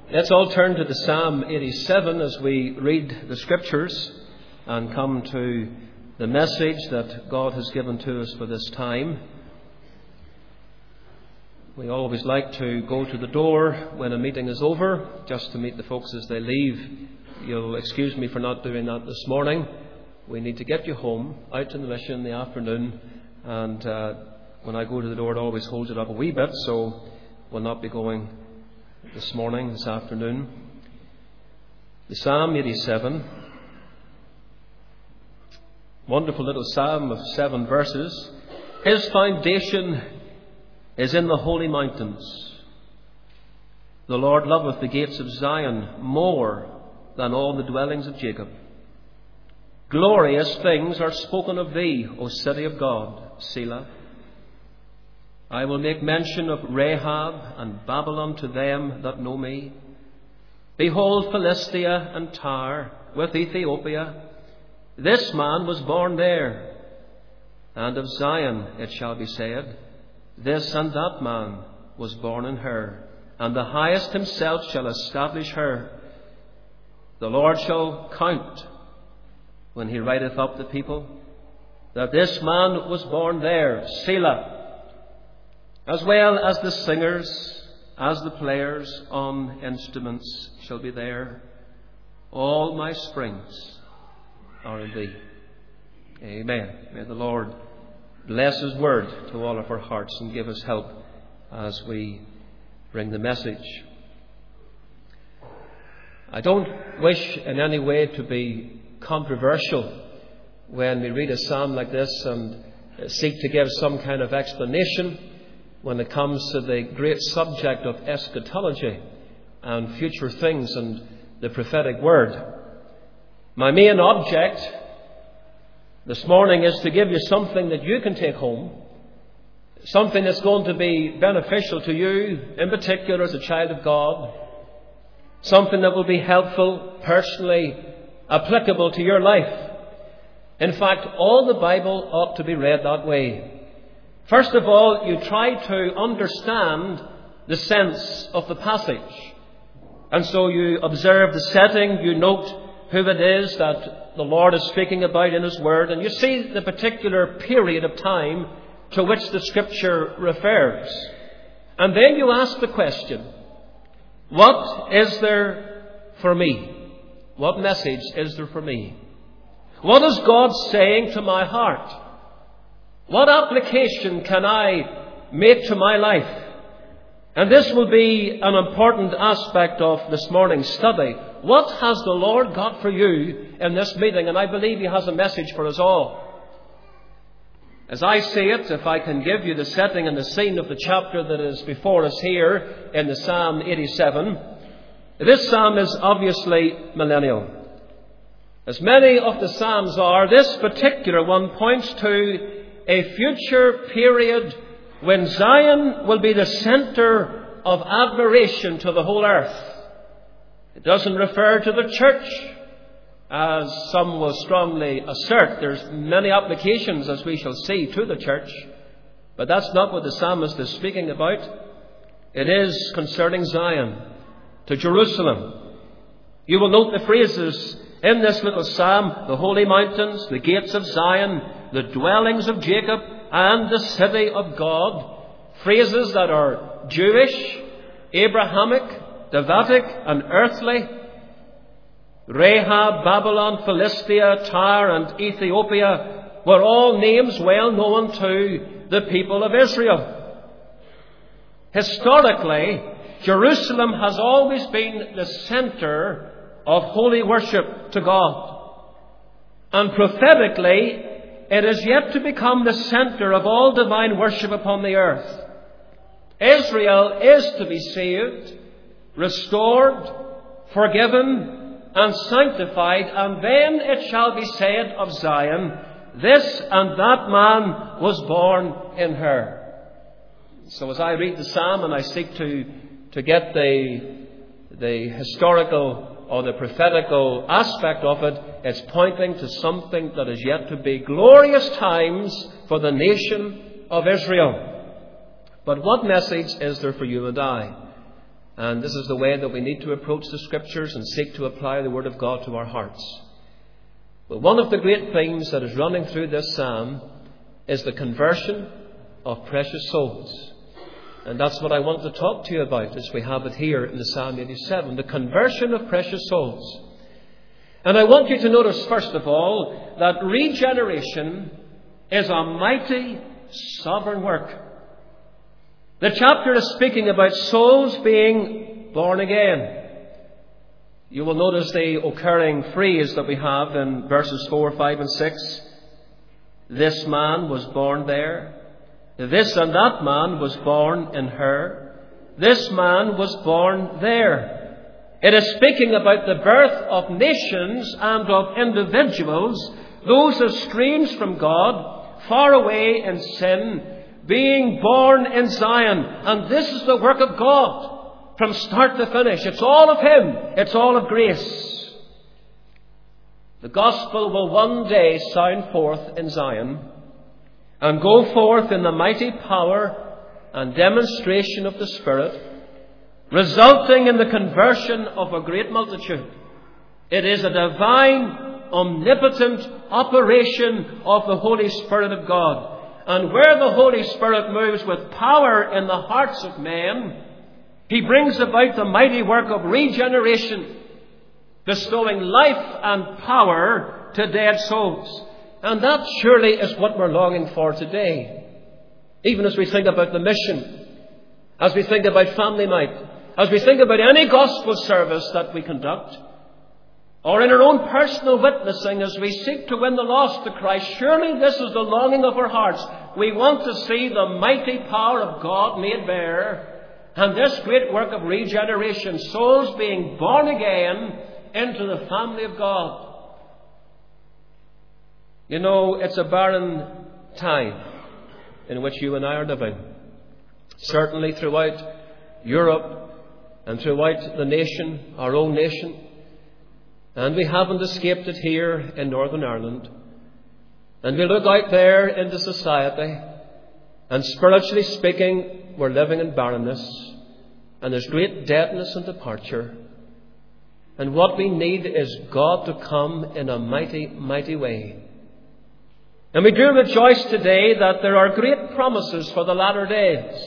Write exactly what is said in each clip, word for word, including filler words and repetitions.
Let's all turn to the Psalm eighty-seven as we read the Scriptures and come to the message that God has given to us for this time. We always like to go to the door when a meeting is over, just to meet the folks as they leave. You'll excuse me for not doing that this morning. We need to get you home, out to the mission in the afternoon, and uh, when I go to the door, it always holds it up a wee bit, so we'll not be going this morning, this afternoon. The Psalm eighty-seven, wonderful little psalm of seven verses. His foundation is in the holy mountains. The Lord loveth the gates of Zion more than all the dwellings of Jacob. Glorious things are spoken of thee, O city of God, Selah. I will make mention of Rahab and Babylon to them that know me. Behold, Philistia and Tyre with Ethiopia. This man was born there. And of Zion it shall be said, this and that man was born in her. And the highest himself shall establish her. The Lord shall count, when he writeth up the people, that this man was born there, Selah. As well as the singers, as the players on instruments shall be there. All my springs are in thee. Amen. May the Lord bless his word to all of our hearts and give us help as we bring the message. I don't wish in any way to be controversial when we read a psalm like this and seek to give some kind of explanation when it comes to the great subject of eschatology and future things and the prophetic word. My main object this morning is to give you something that you can take home, something that's going to be beneficial to you, in particular as a child of God, something that will be helpful, personally applicable to your life. In fact, all the Bible ought to be read that way. First of all, you try to understand the sense of the passage. And so you observe the setting, you note who it is that the Lord is speaking about in his word, and you see the particular period of time to which the Scripture refers. And then you ask the question, what is there for me? What message is there for me? What is God saying to my heart? What application can I make to my life? And this will be an important aspect of this morning's study. What has the Lord got for you in this meeting? And I believe he has a message for us all. As I see it, if I can give you the setting and the scene of the chapter that is before us here in the Psalm eighty-seven, this psalm is obviously millennial. As many of the psalms are, this particular one points to a future period when Zion will be the center of admiration to the whole earth. It doesn't refer to the church, as some will strongly assert. There's many applications, as we shall see, to the church, but that's not what the psalmist is speaking about. It is concerning Zion, to Jerusalem. You will note the phrases in this little psalm: the holy mountains, the gates of Zion, the dwellings of Jacob, and the city of God. Phrases that are Jewish, Abrahamic, Davidic, and earthly. Rahab, Babylon, Philistia, Tyre, and Ethiopia were all names well known to the people of Israel. Historically, Jerusalem has always been the center of holy worship to God. And prophetically, it is yet to become the center of all divine worship upon the earth. Israel is to be saved, restored, forgiven, and sanctified, and then it shall be said of Zion, this and that man was born in her. So as I read the psalm and I seek to, to get the, the historical or the prophetical aspect of it, it's pointing to something that is yet to be glorious times for the nation of Israel. But what message is there for you and I? And this is the way that we need to approach the Scriptures and seek to apply the Word of God to our hearts. But one of the great themes that is running through this psalm is the conversion of precious souls. And that's what I want to talk to you about as we have it here in the Psalm eighty-seven, the conversion of precious souls. And I want you to notice, first of all, that regeneration is a mighty, sovereign work. The chapter is speaking about souls being born again. You will notice the occurring phrase that we have in verses four, five and six. This man was born there. This and that man was born in her. This man was born there. It is speaking about the birth of nations and of individuals, those estranged from God, far away in sin, being born in Zion. And this is the work of God from start to finish. It's all of Him. It's all of grace. The gospel will one day sound forth in Zion and go forth in the mighty power and demonstration of the Spirit, resulting in the conversion of a great multitude. It is a divine, omnipotent operation of the Holy Spirit of God. And where the Holy Spirit moves with power in the hearts of men, He brings about the mighty work of regeneration, bestowing life and power to dead souls. And that surely is what we're longing for today. Even as we think about the mission, as we think about Family Night, as we think about any gospel service that we conduct, or in our own personal witnessing as we seek to win the lost to Christ, surely this is the longing of our hearts. We want to see the mighty power of God made bare, and this great work of regeneration, souls being born again into the family of God. You know, it's a barren time in which you and I are living. Certainly throughout Europe and throughout the nation, our own nation. And we haven't escaped it here in Northern Ireland. And we look out there into society, and spiritually speaking, we're living in barrenness. And there's great deadness and departure. And what we need is God to come in a mighty, mighty way. And we do rejoice today that there are great promises for the latter days.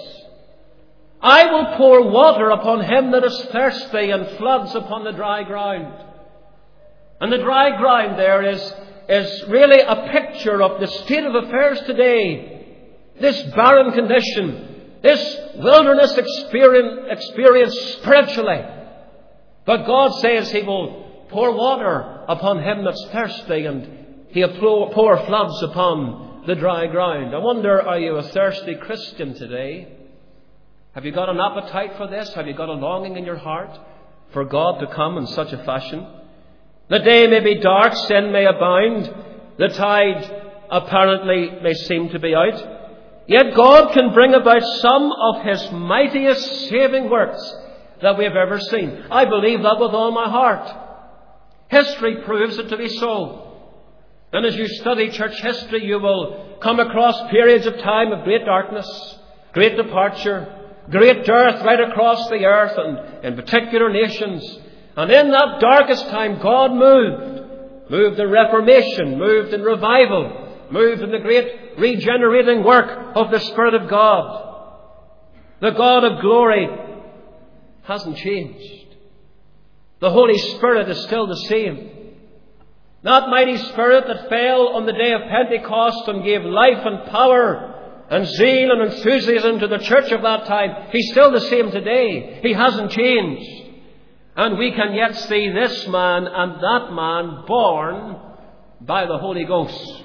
I will pour water upon him that is thirsty, and floods upon the dry ground. And the dry ground there is, is really a picture of the state of affairs today. This barren condition, this wilderness experience, experience spiritually. But God says He will pour water upon him that's thirsty, and He'll pour floods upon the dry ground. I wonder, are you a thirsty Christian today? Have you got an appetite for this? Have you got a longing in your heart for God to come in such a fashion? The day may be dark, sin may abound, the tide apparently may seem to be out. Yet God can bring about some of His mightiest saving works that we have ever seen. I believe that with all my heart. History proves it to be so. And as you study church history, you will come across periods of time of great darkness, great departure, great dearth right across the earth and in particular nations. And in that darkest time, God moved. Moved in Reformation, moved in revival, moved in the great regenerating work of the Spirit of God. The God of glory hasn't changed. The Holy Spirit is still the same. That mighty Spirit that fell on the day of Pentecost and gave life and power and zeal and enthusiasm to the church of that time, He's still the same today. He hasn't changed. And we can yet see this man and that man born by the Holy Ghost.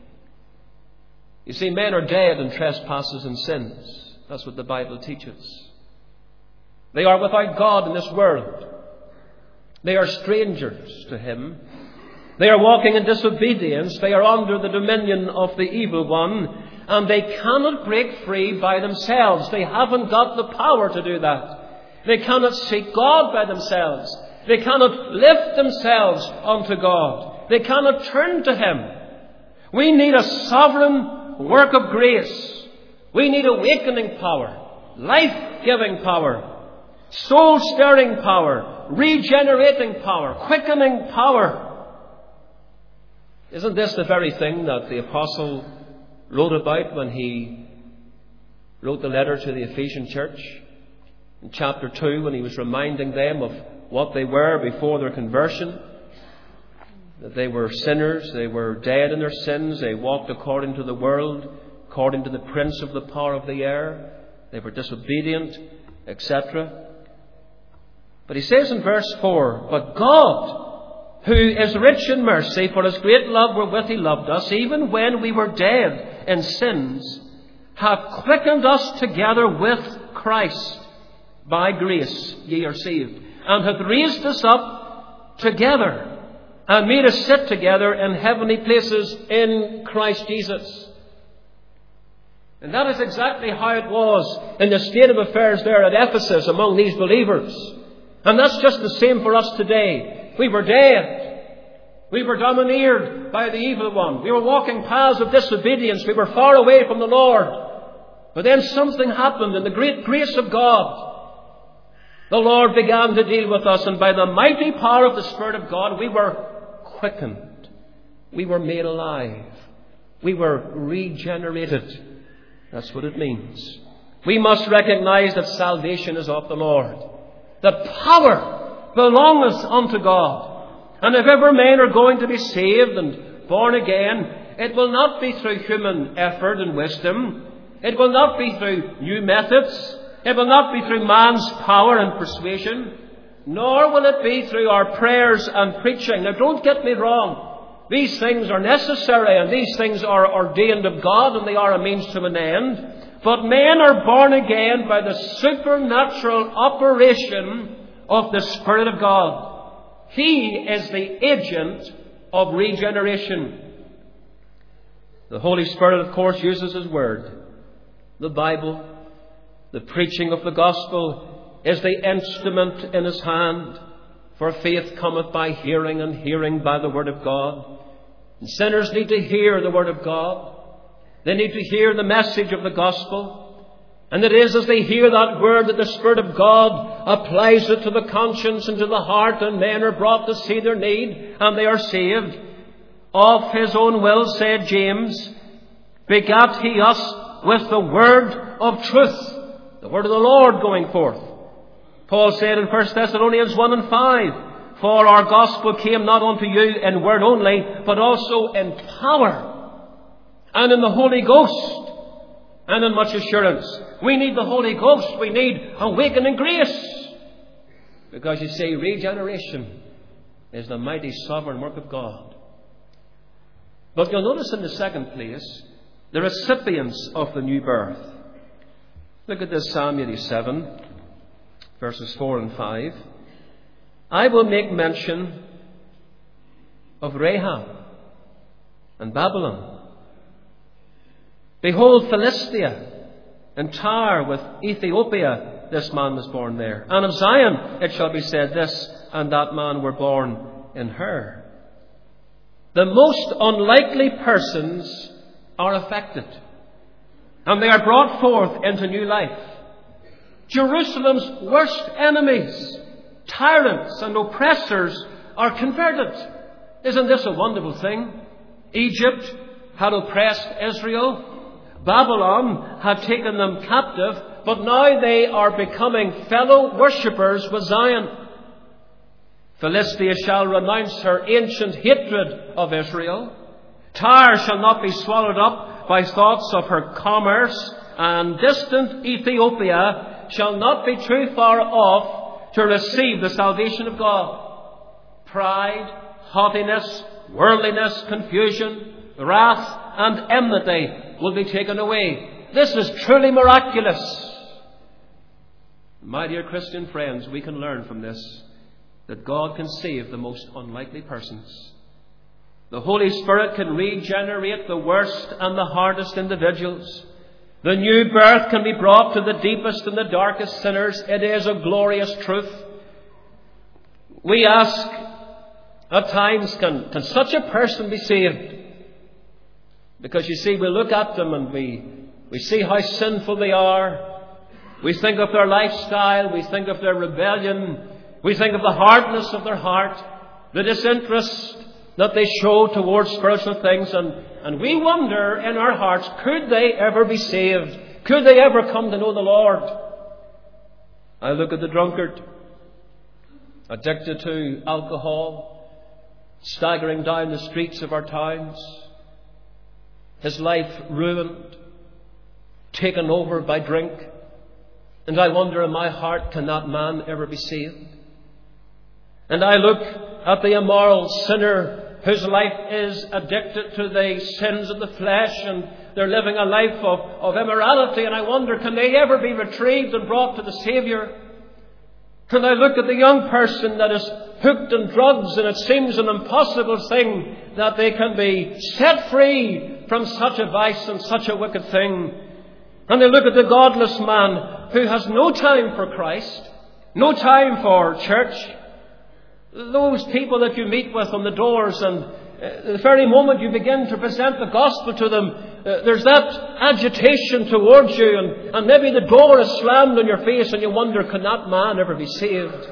You see, men are dead in trespasses and sins. That's what the Bible teaches. They are without God in this world. They are strangers to Him. They are walking in disobedience. They are under the dominion of the evil one. And they cannot break free by themselves. They haven't got the power to do that. They cannot seek God by themselves. They cannot lift themselves unto God. They cannot turn to Him. We need a sovereign work of grace. We need awakening power, life-giving power. soul-stirring power, regenerating power, quickening power. Isn't this the very thing that the apostle wrote about when he wrote the letter to the Ephesian church? In chapter two, when he was reminding them of what they were before their conversion, that they were sinners, they were dead in their sins, they walked according to the world, according to the prince of the power of the air, they were disobedient, et cetera. But he says in verse four, "But God, who is rich in mercy, for his great love wherewith he loved us, even when we were dead in sins, hath quickened us together with Christ. By grace ye are saved, and hath raised us up together, and made us sit together in heavenly places in Christ Jesus." And that is exactly how it was in the state of affairs there at Ephesus among these believers. And that's just the same for us today. We were dead. We were domineered by the evil one. We were walking paths of disobedience. We were far away from the Lord. But then something happened in the great grace of God. The Lord began to deal with us, and by the mighty power of the Spirit of God, we were quickened. We were made alive. We were regenerated. That's what it means. We must recognize that salvation is of the Lord. The power belongeth unto God. And if ever men are going to be saved and born again, it will not be through human effort and wisdom. It will not be through new methods. It will not be through man's power and persuasion. Nor will it be through our prayers and preaching. Now, don't get me wrong. These things are necessary and these things are ordained of God, and they are a means to an end. But men are born again by the supernatural operation of the Spirit of God. He is the agent of regeneration. The Holy Spirit, of course, uses His Word. The Bible, the preaching of the gospel, is the instrument in His hand. For faith cometh by hearing, and hearing by the Word of God. And sinners need to hear the Word of God. They need to hear the message of the gospel. And it is as they hear that word that the Spirit of God applies it to the conscience and to the heart, and men are brought to see their need, and they are saved. Of His own will, said James, begat He us with the word of truth, the word of the Lord going forth. Paul said in First Thessalonians one and five, "For our gospel came not unto you in word only, but also in power, and in the Holy Ghost, and in much assurance." We need the Holy Ghost. We need awakening grace. Because you see, regeneration is the mighty sovereign work of God. But you'll notice in the second place, the recipients of the new birth. Look at this Psalm eighty-seven, verses four and five. "I will make mention of Rahab and Babylon. Behold, Philistia and Tyre with Ethiopia, this man was born there. And of Zion it shall be said, this and that man were born in her." The most unlikely persons are affected, and they are brought forth into new life. Jerusalem's worst enemies, tyrants and oppressors, are converted. Isn't this a wonderful thing? Egypt had oppressed Israel. Babylon had taken them captive, but now they are becoming fellow worshippers with Zion. Philistia shall renounce her ancient hatred of Israel. Tyre shall not be swallowed up by thoughts of her commerce, and distant Ethiopia shall not be too far off to receive the salvation of God. Pride, haughtiness, worldliness, confusion, wrath, and enmity will be taken away. This is truly miraculous. My dear Christian friends, we can learn from this that God can save the most unlikely persons. The Holy Spirit can regenerate the worst and the hardest individuals. The new birth can be brought to the deepest and the darkest sinners. It is a glorious truth. We ask at times, can, can such a person be saved? Because you see, we look at them and we, we see how sinful they are. We think of their lifestyle. We think of their rebellion. We think of the hardness of their heart, the disinterest that they show towards spiritual things. And, and we wonder in our hearts, could they ever be saved? Could they ever come to know the Lord? I look at the drunkard, addicted to alcohol, staggering down the streets of our towns, his life ruined, taken over by drink. And I wonder in my heart, can that man ever be saved? And I look at the immoral sinner whose life is addicted to the sins of the flesh, and they're living a life of, of immorality, and I wonder, can they ever be retrieved and brought to the Saviour? And I look at the young person that is hooked in drugs, and it seems an impossible thing that they can be set free from such a vice and such a wicked thing. And I look at the godless man who has no time for Christ, no time for church. Those people that you meet with on the doors, and uh, the very moment you begin to present the gospel to them, uh, there's that agitation towards you, and, and maybe the door is slammed on your face, and you wonder, can that man ever be saved?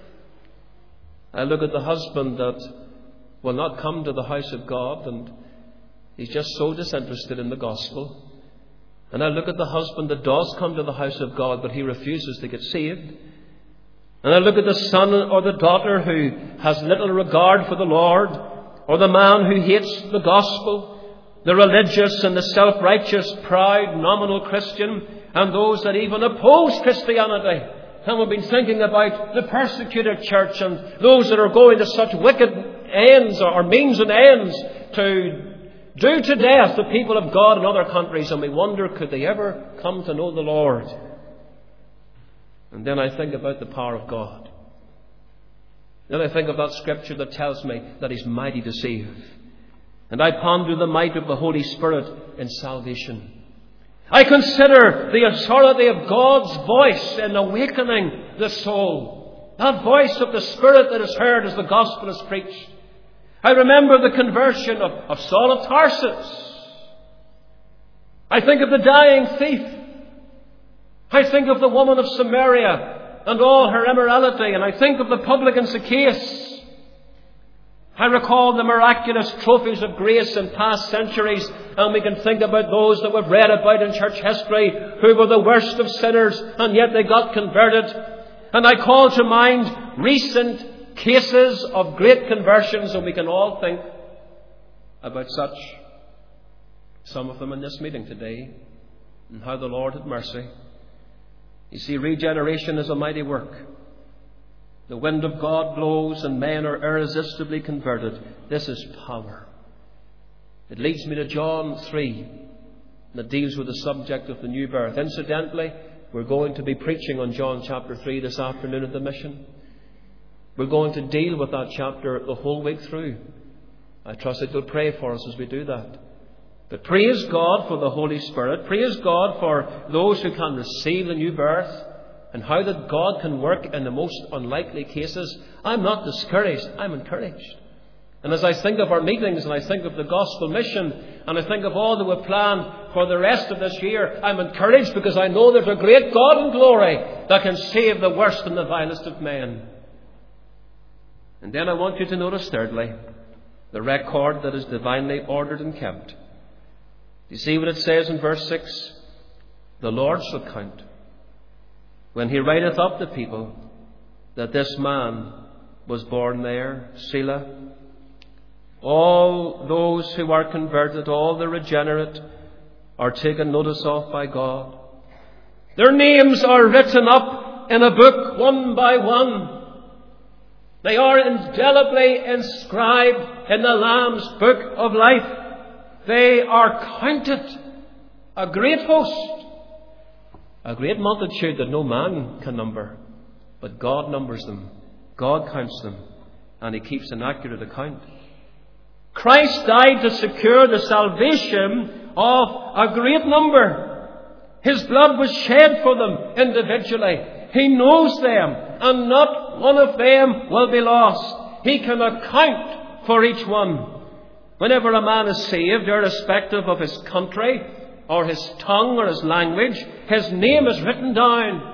I look at the husband that will not come to the house of God, and he's just so disinterested in the gospel. And I look at the husband that does come to the house of God, but he refuses to get saved. And I look at the son or the daughter who has little regard for the Lord, or the man who hates the gospel, the religious and the self-righteous, proud, nominal Christian, and those that even oppose Christianity. And we've been thinking about the persecuted church and those that are going to such wicked ends or means and ends to do to death the people of God in other countries. And we wonder, could they ever come to know the Lord? And then I think about the power of God. Then I think of that scripture that tells me that He's mighty to save. And I ponder the might of the Holy Spirit in salvation. I consider the authority of God's voice in awakening the soul. That voice of the Spirit that is heard as the gospel is preached. I remember the conversion of, of Saul of Tarsus. I think of the dying thief. I think of the woman of Samaria and all her immorality, and I think of the publican Zacchaeus. I recall the miraculous trophies of grace in past centuries, and we can think about those that we've read about in church history who were the worst of sinners, and yet they got converted. And I call to mind recent cases of great conversions, and we can all think about such, some of them in this meeting today, and how the Lord had mercy. You see, regeneration is a mighty work. The wind of God blows and men are irresistibly converted. This is power. It leads me to John three, that deals with the subject of the new birth. Incidentally, we're going to be preaching on John chapter three this afternoon at the mission. We're going to deal with that chapter the whole week through. I trust that you'll pray for us as we do that. But praise God for the Holy Spirit. Praise God for those who can receive the new birth, and how that God can work in the most unlikely cases. I'm not discouraged. I'm encouraged. And as I think of our meetings, and I think of the gospel mission, and I think of all that we've planned for the rest of this year, I'm encouraged because I know there's a great God in glory that can save the worst and the vilest of men. And then I want you to notice, thirdly, the record that is divinely ordered and kept. You see what it says in verse six? The Lord shall count, when He writeth up the people, that this man was born there. Selah. All those who are converted, all the regenerate, are taken notice of by God. Their names are written up in a book one by one. They are indelibly inscribed in the Lamb's book of life. They are counted, a great host, a great multitude that no man can number, but God numbers them, God counts them, and He keeps an accurate account. Christ died to secure the salvation of a great number. His blood was shed for them individually. He knows them, and not one of them will be lost. He can account for each one. Whenever a man is saved, irrespective of his country or his tongue or his language, his name is written down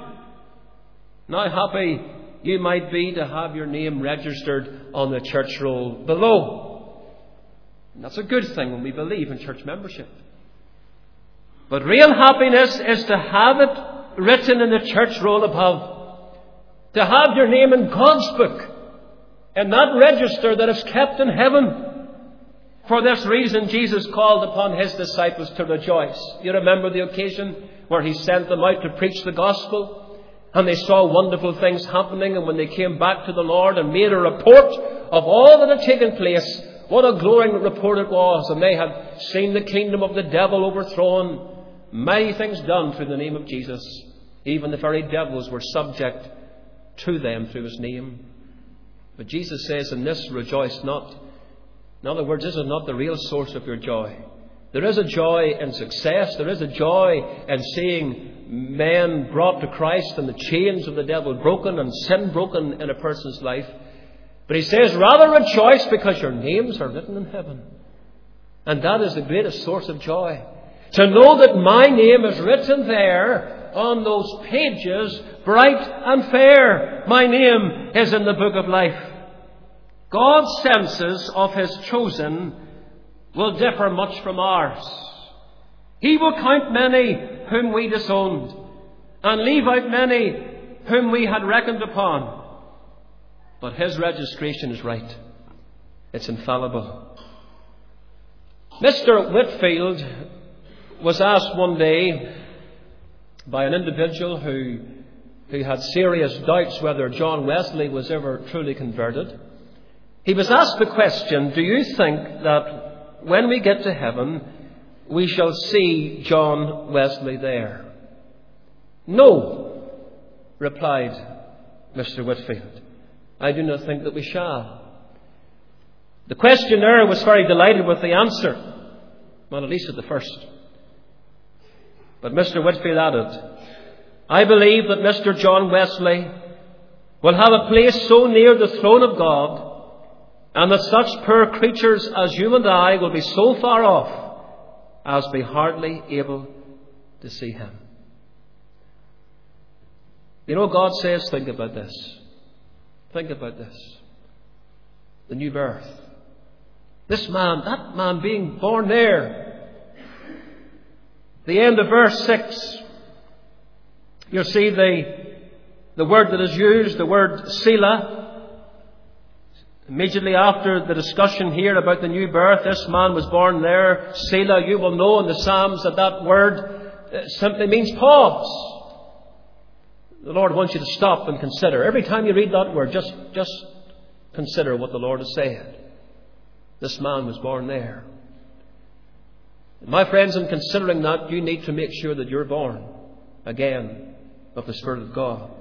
Now happy you might be to have your name registered on the church roll below. And that's a good thing when we believe in church membership. But real happiness is to have it written in the church roll above. To have your name in God's book, in that register that is kept in heaven. For this reason, Jesus called upon His disciples to rejoice. You remember the occasion where He sent them out to preach the gospel, and they saw wonderful things happening, and when they came back to the Lord and made a report of all that had taken place, what a glowing report it was. And they had seen the kingdom of the devil overthrown, mighty things done through the name of Jesus. Even the very devils were subject to them through His name. But Jesus says, in this rejoice not. In other words, this is not the real source of your joy. There is a joy in success. There is a joy in seeing men brought to Christ and the chains of the devil broken and sin broken in a person's life. But He says, rather rejoice because your names are written in heaven. And that is the greatest source of joy. To know that my name is written there on those pages, bright and fair. My name is in the book of life. God's senses of His chosen will differ much from ours. He will count many whom we disowned and leave out many whom we had reckoned upon. But His registration is right. It's infallible. Mister Whitfield was asked one day by an individual who, who had serious doubts whether John Wesley was ever truly converted. He was asked the question, do you think that when we get to heaven, we shall see John Wesley there? No, replied Mister Whitfield. I do not think that we shall. The questioner was very delighted with the answer, well, at least at the first. But Mister Whitfield added, I believe that Mister John Wesley will have a place so near the throne of God, and that such poor creatures as you and I will be so far off as be hardly able to see Him. You know, God says, think about this. Think about this. The new birth. This man, that man being born there. The end of verse six. You'll see the, the word that is used, the word Selah. Immediately after the discussion here about the new birth, this man was born there. Selah, you will know in the Psalms that that word simply means pause. The Lord wants you to stop and consider. Every time you read that word, just, just consider what the Lord has said. This man was born there. My friends, in considering that, you need to make sure that you're born again of the Spirit of God.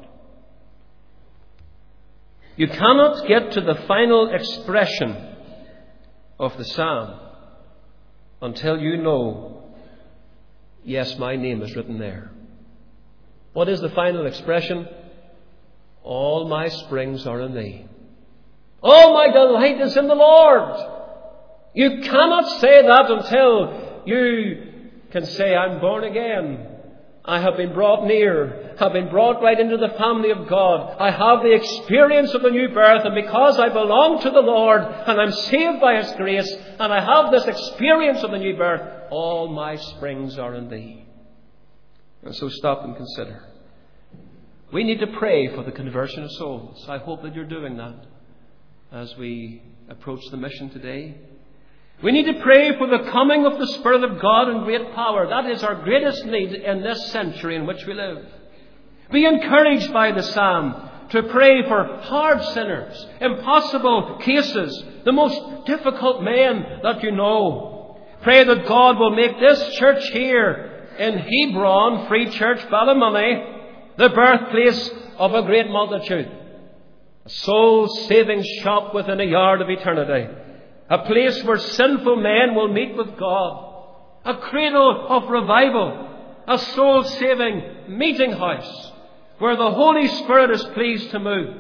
You cannot get to the final expression of the psalm until you know, yes, my name is written there. What is the final expression? All my springs are in Thee. All my delight is in the Lord. You cannot say that until you can say, I'm born again. I have been brought near, have been brought right into the family of God. I have the experience of the new birth, and because I belong to the Lord and I'm saved by His grace, and I have this experience of the new birth, all my springs are in Thee. And so stop and consider. We need to pray for the conversion of souls. I hope that you're doing that as we approach the mission today. We need to pray for the coming of the Spirit of God in great power. That is our greatest need in this century in which we live. Be encouraged by the psalm to pray for hard sinners, impossible cases, the most difficult men that you know. Pray that God will make this church here in Hebron, Free Church, Ballymoney, the birthplace of a great multitude. A soul-saving shop within a yard of eternity. A place where sinful men will meet with God. A cradle of revival. A soul-saving meeting house where the Holy Spirit is pleased to move.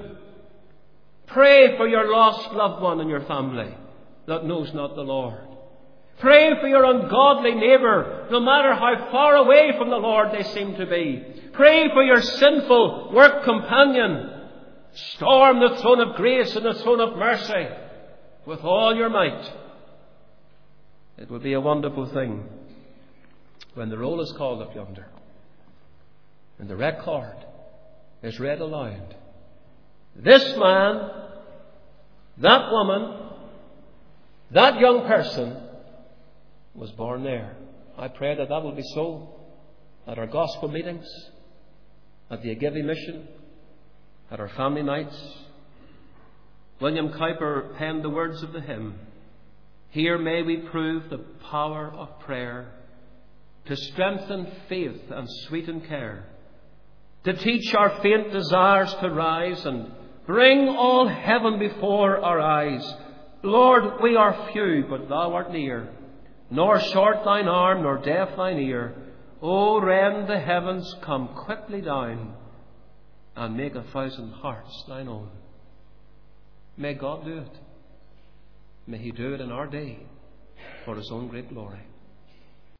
Pray for your lost loved one in your family that knows not the Lord. Pray for your ungodly neighbour, no matter how far away from the Lord they seem to be. Pray for your sinful work companion. Storm the throne of grace and the throne of mercy with all your might. It will be a wonderful thing when the roll is called up yonder and the record is read aloud. This man, that woman, that young person was born there. I pray that that will be so at our gospel meetings, at the Agivy Mission, at our family nights. William Cowper penned the words of the hymn, "Here may we prove the power of prayer, to strengthen faith and sweeten care, to teach our faint desires to rise and bring all heaven before our eyes. Lord, we are few, but thou art near, nor short thine arm, nor deaf thine ear. O rend the heavens, come quickly down, and make a thousand hearts thine own." May God do it. May He do it in our day for His own great glory.